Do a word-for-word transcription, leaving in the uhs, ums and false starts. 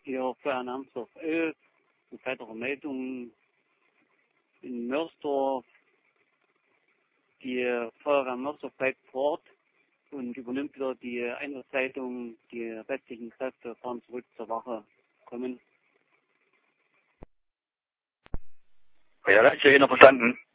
hier Feuerwehr Namsdorf elf, eine weitere Meldung in Mörsdorf. Die Feuerwehr Mörsdorf bleibt vor Ort und übernimmt wieder die Einsatzleitung. Die restlichen Kräfte fahren zurück zur Wache. Kommen. Ja, das ist ja noch verstanden.